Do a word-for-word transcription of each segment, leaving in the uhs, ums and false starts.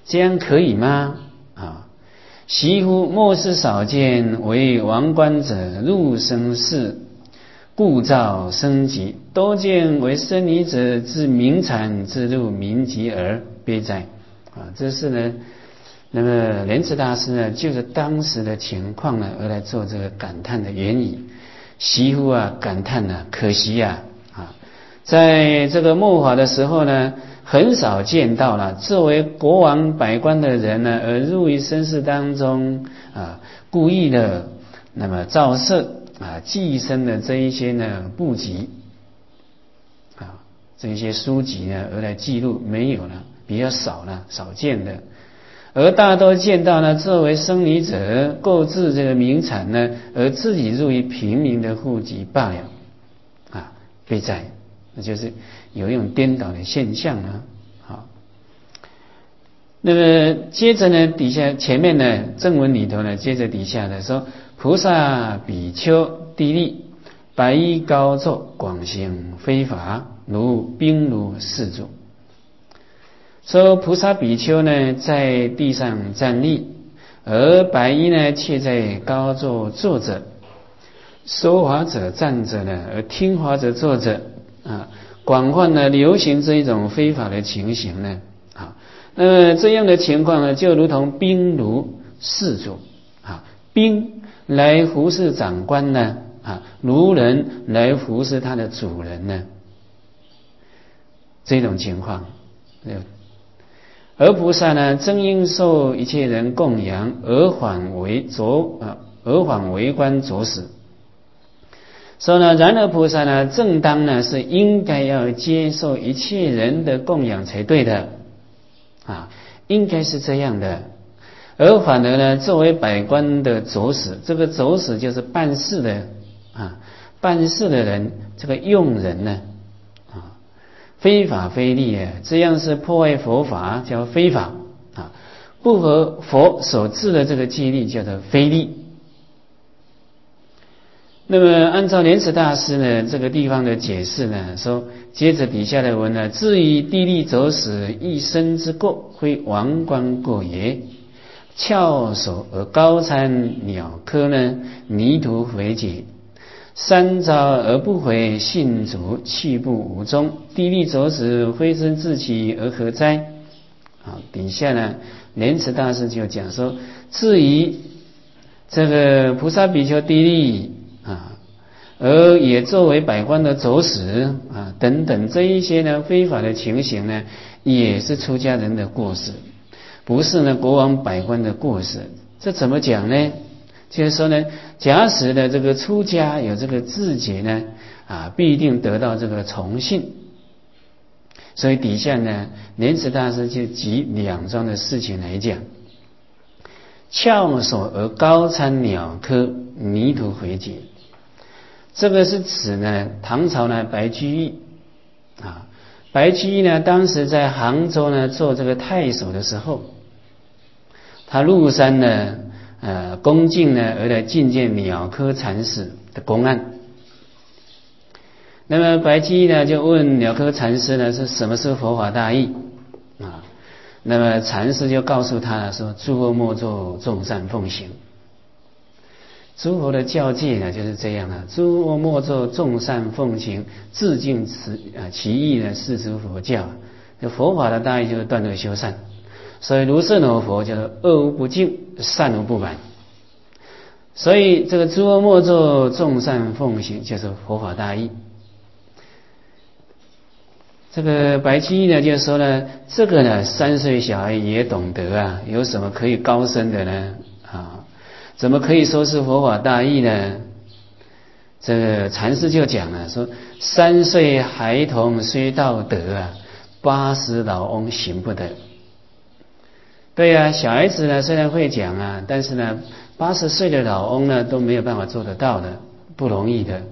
这样可以吗？啊，习乎莫是少见，为王冠者入生世，故造生极，多见为生离者之名产之入民籍而悲哉。啊，这是呢，那么莲池大师呢，就着当时的情况呢，而来做这个感叹的言语。习乎啊，感叹呢、啊，可惜呀、啊，啊，在这个末法的时候呢，很少见到了作为国王百官的人呢，而入于生世当中啊，故意的那么造色啊，寄生的这一些呢部籍啊，这一些书籍呢，而来记录没有了，比较少了，少见的。而大多见到呢，作为生离者购置这个名产呢，而自己入于平民的户籍罢了，啊，悲哉！那就是有一种颠倒的现象啊。好，那么接着呢，底下前面呢正文里头呢，接着底下呢说，菩萨比丘地利，白衣高坐，广行非法，如兵如四柱。说菩萨比丘呢，在地上站立，而白衣呢，却在高座坐着；说法者站着呢，而听法者坐着啊。广泛呢流行这一种非法的情形呢，啊，那么这样的情况呢，就如同兵如士主啊，兵来服侍长官呢，啊，奴人来服侍他的主人呢，这种情况。而菩萨呢，正应受一切人供养，而反为着啊，而反为官着实。所以呢，然而菩萨呢，正当呢是应该要接受一切人的供养才对的啊，应该是这样的。而反而呢，作为百官的着实，这个着实就是办事的啊，办事的人，这个用人呢。非法非利啊，这样是破坏佛法，叫非法啊；不合佛所制的这个戒律，叫做非利。那么按照莲池大师呢这个地方的解释呢，说接着底下的文呢，至于地利走死一生之过，非王冠过也。翘首而高参鸟科呢，泥土回解。三招而不回，信主气不无踪。地利走死，非身自起而何哉？啊，底下呢，莲池大师就讲说，至于这个菩萨比丘地利啊，而也作为百官的走死啊等等这一些呢非法的情形呢，也是出家人的过失，不是呢国王百官的过失。这怎么讲呢？就是说呢，假使的这个出家有这个自觉呢，啊，必定得到这个崇信。所以底下呢，莲池大师就举两桩的事情来讲：翘首而高参鸟科，泥土回解。这个是指呢，唐朝呢白居易啊，白居易呢当时在杭州呢做这个太守的时候，他入山呢。呃，恭敬呢而来觐见鸟科禅师的公案。那么白居易呢就问鸟科禅师呢是什么是佛法大义啊？那么禅师就告诉他了说：诸佛莫作众善奉行。诸佛的教戒呢就是这样啊，诸佛莫作众善奉行，自尽其啊其意呢是诸佛教。这佛法的大义就是断恶修善。所以如是那佛叫做恶无不净，善无不满。所以这个诸恶莫作，众善奉行，就是佛法大义。这个白居易呢就说呢，这个呢三岁小孩也懂得啊，有什么可以高深的呢？啊，怎么可以说是佛法大义呢？这个禅师就讲了，说三岁孩童虽道德啊，八十老翁行不得。对呀、啊，小孩子呢虽然会讲啊，但是呢，八十岁的老翁呢都没有办法做得到的，不容易的。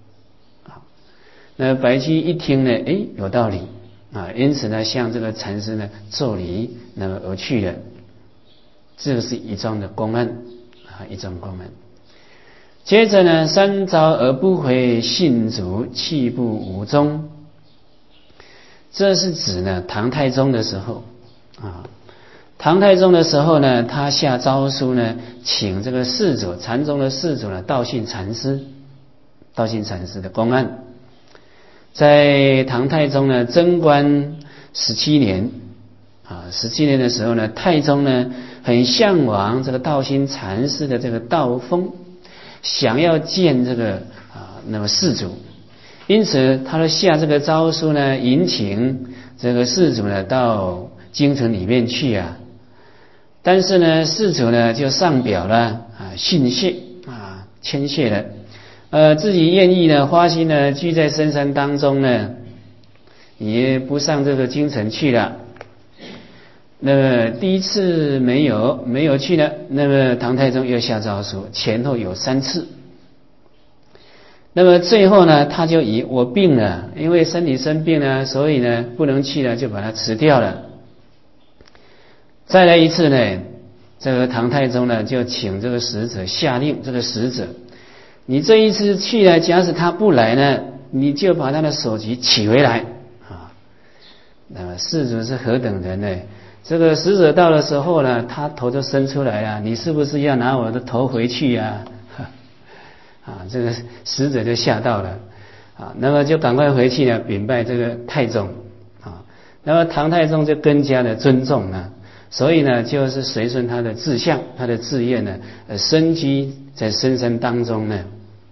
那白居易一听呢，哎，有道理啊，因此呢，向这个禅师呢作礼，那么而去了。这是一桩的公案啊，一桩公案。接着呢，三招而不回，信主气不无踪。这是指呢唐太宗的时候啊。 唐太宗的时候呢，他下诏书呢，请这个世祖禅宗的世祖呢，道信禅师，道信禅师的公案。在唐太宗呢贞观十七年啊，十七年的时候呢，太宗呢很向往这个道信禅师的这个道风，想要见这个啊那么世祖，因此他就下这个诏书呢，迎请这个世祖呢到京城里面去啊。但是呢，世祖呢就上表了啊，训谢啊，谦谢了。呃，自己愿意呢，花心呢，居在深山当中呢，也不上这个京城去了。那么第一次没有没有去呢，那么唐太宗又下诏书，前后有三次。那么最后呢，他就以我病了，因为身体生病呢，所以呢不能去了，就把它辞掉了。再来一次呢，这个唐太宗呢就请这个使者下令，这个使者。你这一次去了，假使他不来呢，你就把他的首级取回来啊。那么世祖是何等人呢？这个使者到的时候呢，他头就伸出来了，你是不是要拿我的头回去呀？啊，这个使者就吓到了啊，那么就赶快回去呢，禀拜这个太宗啊。那么唐太宗就更加的尊重了，所以呢，就是随顺他的志向，他的志愿呢，呃，深居在深山当中呢。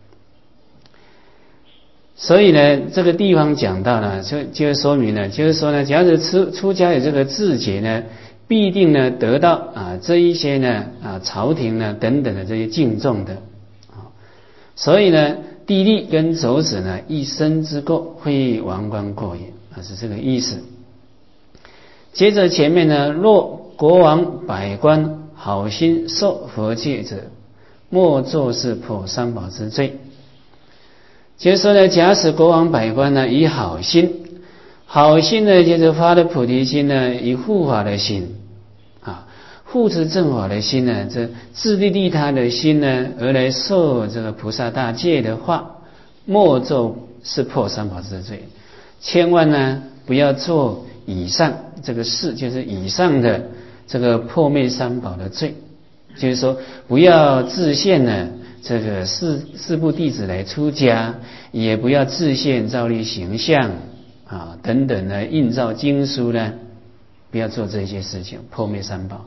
所以呢，这个地方讲到呢，就就说明了，就是说呢，假如出出家有这个志节呢，必定呢得到啊这一些呢啊朝廷呢等等的这些敬重的啊。所以呢，地利跟妯娌呢一生之过，会王冠过也啊，是这个意思。接着前面呢，若国王百官好心受佛戒者，莫作是破三宝之罪。就是说呢，假使国王百官呢以好心，好心呢就是发的菩提心呢，以护法的心啊，护持正法的心呢，这自利利他的心呢，而来受这个菩萨大戒的话，莫作是破三宝之罪。千万呢不要做以上这个事，就是以上的这个破灭三宝的罪。就是说，不要自现呢这个四四部弟子来出家，也不要自现造立形象啊等等呢，印造经书呢，不要做这些事情，破灭三宝。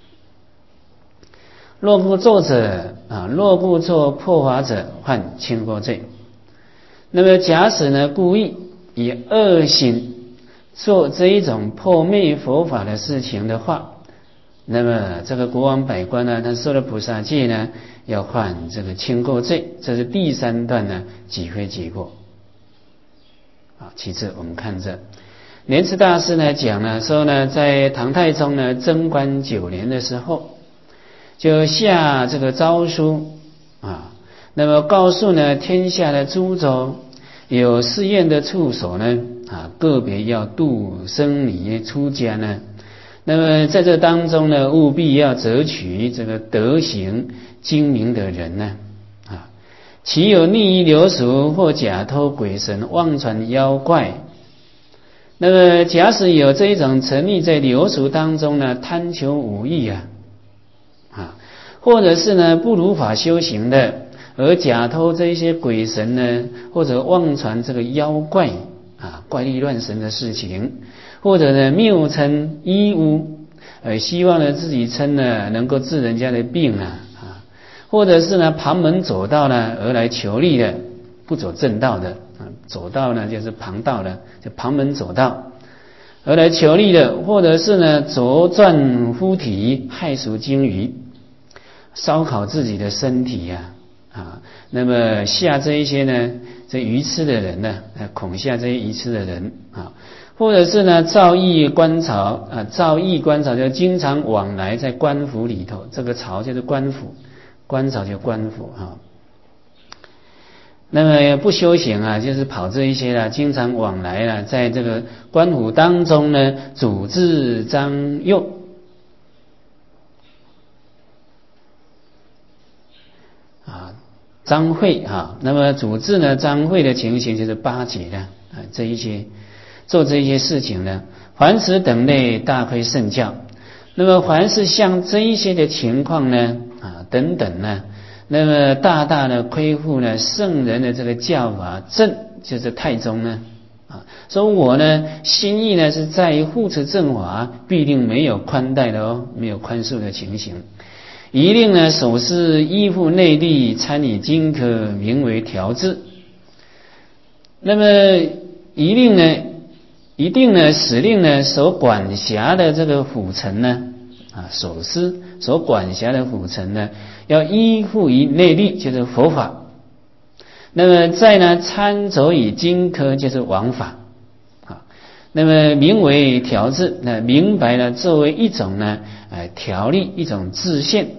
若故作者啊，若故作破法者，犯轻过罪。那么假使呢，故意以恶心做这一种破灭佛法的事情的话，那么这个国王百官呢，他受了菩萨戒呢，要犯这个轻过罪。这是第三段呢，几非结过。啊，其次我们看这莲池大师呢讲呢说呢，在唐太宗呢贞观九年的时候，就下这个诏书啊，那么告诉呢天下的诸州有寺院的处所呢啊，个别要度僧尼出家呢。那么在这当中呢，务必要择取这个德行精明的人呢啊，其有逆于流俗或假偷鬼神妄传妖怪。那么假使有这一种沉溺在流俗当中呢，贪求五欲啊啊，或者是呢不如法修行的，而假偷这一些鬼神呢，或者妄传这个妖怪啊怪力乱神的事情。或者呢谬称医巫，呃，希望呢自己称呢能够治人家的病啊啊，或者是呢旁门左道呢而来求利的，不走正道的啊，左道呢就是旁道的，就旁门左道而来求利的，或者是呢着钻夫体，害俗精鱼，烧烤自己的身体呀 啊, 啊，那么吓这一些呢这愚痴的人呢，恐吓这些愚痴的人啊。或者是呢，造诣官朝啊，造诣官朝就经常往来在官府里头，这个朝就是官府，官朝就官府啊。那么不修行啊，就是跑这一些啦，经常往来啦，在这个官府当中呢，组织张诱啊，张会啊，那么组织呢张会的情形就是巴结的啊，这一些。做这些事情呢，凡此等类大亏圣教， 那么凡是像这一些的情况呢，啊等等呢，那么大大的亏负呢圣人的这个教法，正就是太宗呢，啊，说我呢心意呢是在于护持正法，必定没有宽待的哦，没有宽恕的情形。一令呢守是依附内力，参以经科，名为调制。那么一令呢，一定呢使令呢所管辖的这个辅臣呢，啊守司所管辖的辅臣呢，要依附于内力，就是佛法。那么再呢参走以经科，就是王法。啊，那么名为调制，那明白了作为一种呢，呃条例，一种制限。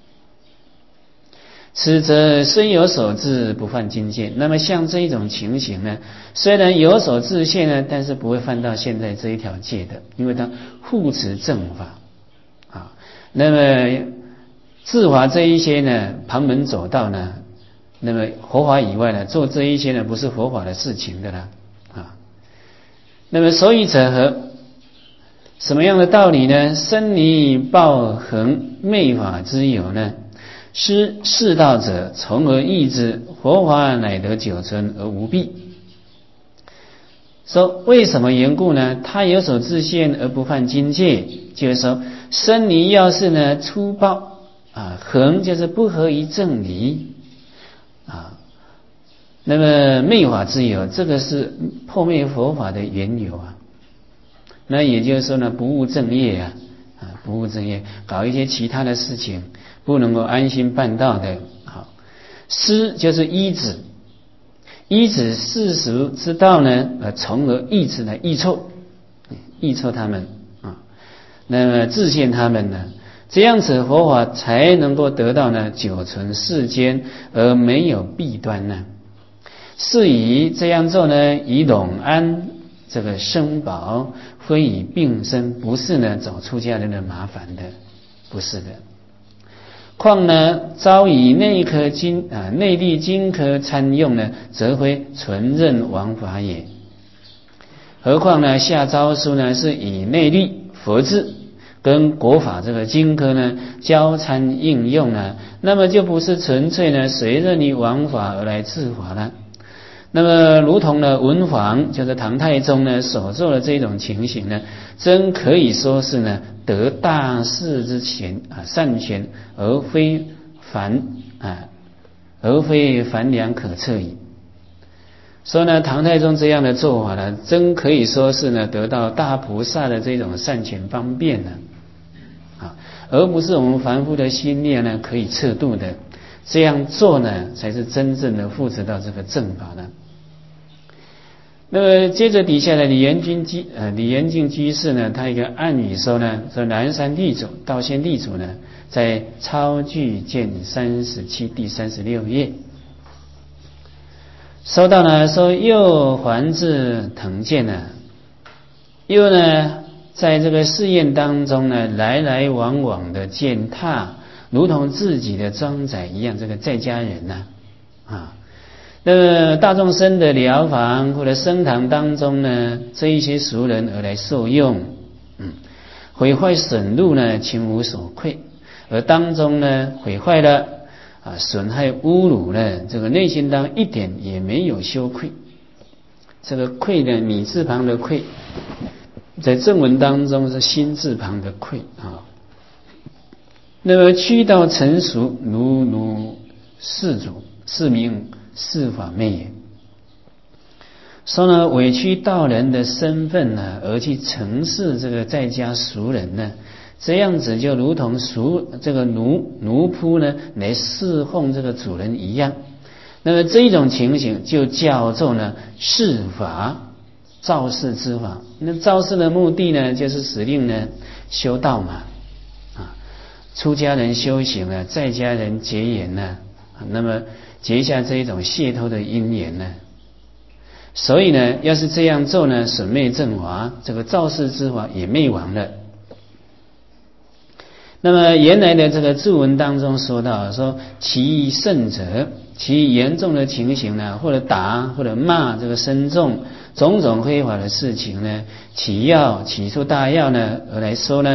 此则虽有所制，不犯经戒。那么像这一种情形呢，虽然有所制限呢，但是不会犯到现在这一条戒的，因为它护持正法啊。那么自法这一些呢，旁门左道呢，那么佛法以外呢，做这一些呢，不是佛法的事情的啦啊。那么所以者何？什么样的道理呢？生离报恒昧法之有呢？失世道者，从而易之，佛法乃得久存而无弊。说为什么缘故呢？他有所自限而不犯经戒，就是说生离要是呢粗暴啊，恒就是不合于正理啊。那么昧法之有，这个是破灭佛法的缘由啊。那也就是说呢，不务正业啊，啊不务正业，搞一些其他的事情。不能够安心办道的。好，失就是依止，依止世俗之道呢，呃，从而抑制呢，抑挫，抑挫他们啊，那么自限他们呢，这样子佛法才能够得到呢久存世间而没有弊端呢。是以这样做呢，以永安这个生宝，非以病生，不是呢找出家人的麻烦的，不是的。况呢，遭以内科经啊内力经科参用呢，则非纯任王法也。何况呢，下诏书呢是以内力佛制跟国法这个经科呢交参应用呢，那么就不是纯粹呢随任于王法而来治法了。那么如同呢文皇就是唐太宗呢所做的这种情形呢，真可以说是呢得大事之权啊善权，而非凡啊而非凡良可测矣。说呢唐太宗这样的做法呢，真可以说是呢得到大菩萨的这种善权方便呢啊，而不是我们凡夫的心念呢可以测度的。这样做呢，才是真正的护持到这个正法呢。那么接着底下的李元君居呃李元敬居士呢，他一个暗语说呢，说南山地主道仙地主呢，在超句卷三十七第三十六页说到呢，说又还至腾见呢，又呢在这个试验当中呢，来来往往的践踏，如同自己的庄宰一样，这个在家人呐 啊, 啊，那么大众生的疗房或者僧堂当中呢，这一些俗人而来受用，嗯，毁坏损入呢，情无所愧，而当中呢，毁坏了啊，损害侮辱呢，这个内心当一点也没有羞愧。这个愧呢，米字旁的愧，在正文当中是心字旁的愧啊。那么屈到成熟，如如世主，是名世法昧也。说呢，委屈道人的身份呢，而去承事这个在家俗人呢，这样子就如同俗这个奴奴仆呢来侍奉这个主人一样。那么这一种情形就叫做呢世法，造世之法。那造世的目的呢，就是使令呢修道嘛，啊，出家人修行呢，在家人结缘呢，那么结下这一种解脱的因缘呢。所以呢，要是这样做呢，损灭正法，这个造世之法也灭亡了。那么原来的这个注文当中说到，说其甚者，其严重的情形呢，或者打或者骂这个僧众，种种非法的事情呢，起要起初大要呢而来说呢，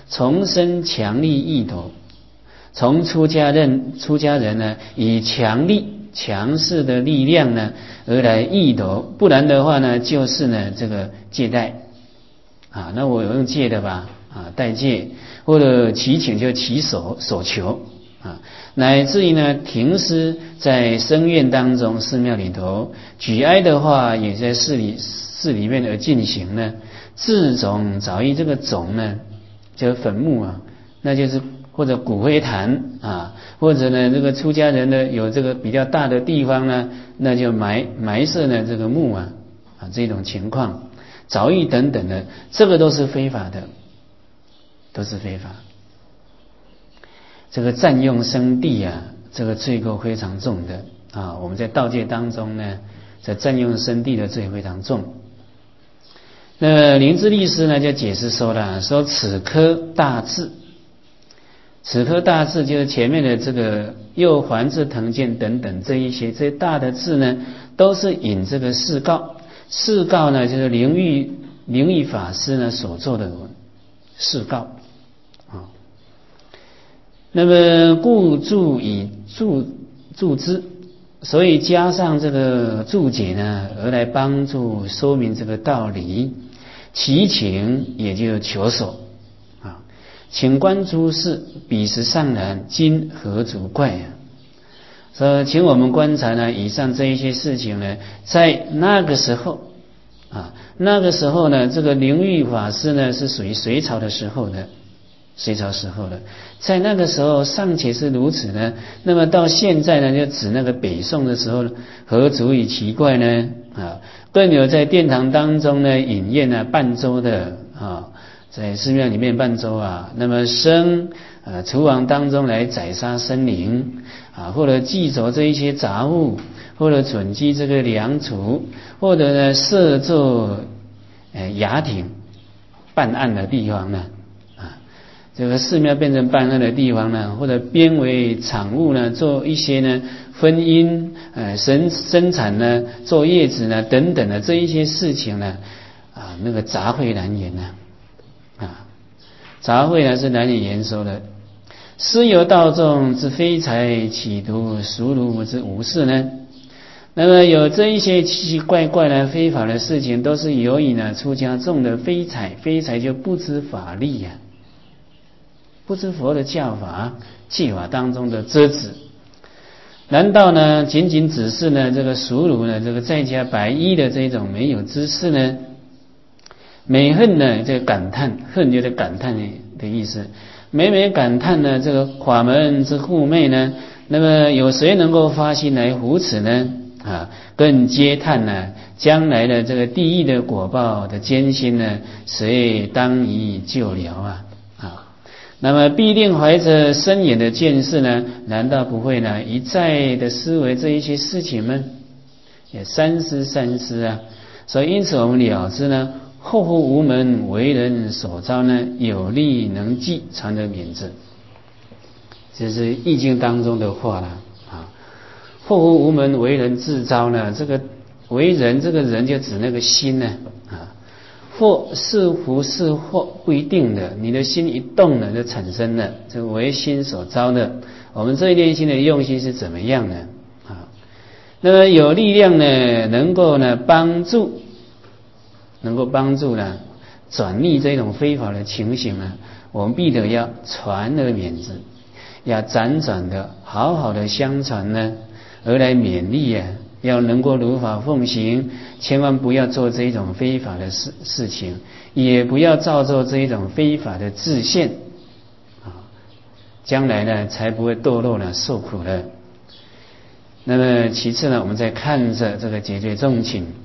重生强力意头，从出家人出家人呢，以强力强势的力量呢而来意头，不然的话呢，就是呢这个借贷啊，那我有用借的吧啊，代借或者祈请就祈所所求啊，乃至于呢停尸在僧院当中，寺庙里头举哀的话，也在寺里寺里面而进行呢。自种早已这个种呢，就是坟墓啊，那就是或者骨灰坛啊，或者呢这个出家人呢有这个比较大的地方呢，那就埋埋设呢这个墓啊啊这种情况，早已等等的，这个都是非法的，都是非法。这个占用生地啊，这个罪过非常重的啊。我们在道戒当中呢，在占用生地的罪非常重。那灵芝律师呢就解释说了，说此科大智，此科大智就是前面的这个右环字藤剑等等这一些这大的字呢，都是引这个释告，释告呢就是灵玉灵玉法师呢所做的释告啊。那么故注以注注之，所以加上这个注解呢，而来帮助说明这个道理。其情也就求索啊，请观诸事，彼时尚然，今何足怪啊？说，请我们观察呢，以上这一些事情呢，在那个时候啊，那个时候呢，这个灵玉法师呢是属于隋朝的时候的。隋朝时候的，在那个时候尚且是如此呢，那么到现在呢，就指那个北宋的时候，何足以奇怪呢？啊，更有在殿堂当中呢饮宴啊办粥的啊，在寺庙里面办粥啊，那么生呃厨房当中来宰杀生灵啊，或者祭走这一些杂物，或者准积这个粮储，或者呢设作呃衙庭办案的地方呢。这个寺庙变成办案的地方呢，或者编为产物呢，做一些呢婚姻、呃生生产呢、做叶子呢等等的这一些事情呢，啊，那个杂秽难言呢，啊，杂秽呢是难以言说的。私有道众之非才，岂独俗儒之无事呢？那么有这一些奇奇怪怪的非法的事情，都是由于呢出家众的非才，非才就不知法力呀、啊。不知佛的教法戒法当中的遮止，难道呢仅仅只是呢这个俗儒呢这个在家白衣的这种没有知识呢？每恨呢这个感叹，恨就是感叹的意思，每每感叹呢这个法门之护昧呢，那么有谁能够发心来扶持呢？啊，更嗟叹呢将来的这个地狱的果报的艰辛呢，谁当以救了啊？那么必定怀着深远的见识呢，难道不会呢一再的思维这一些事情吗？也三思三思啊！所以因此我们了知呢，后乎无门为人所招呢，有力能济，常得免之。这是易经当中的话了啊。后乎无门为人自招呢，这个为人这个人就指那个心呢啊。或是福是祸不一定的，你的心一动了就产生了，这个为心所招的。我们这一念心的用心是怎么样呢？啊，那么有力量呢，能够呢帮助，能够帮助呢转逆这种非法的情形呢，我们必得要传而免之，要辗转的好好的相传呢，而来勉励啊。要能够如法奉行，千万不要做这种非法的事事情，也不要造作这一种非法的自陷啊，将来呢才不会堕落了受苦了。那么其次呢，我们再看着这个解决重请。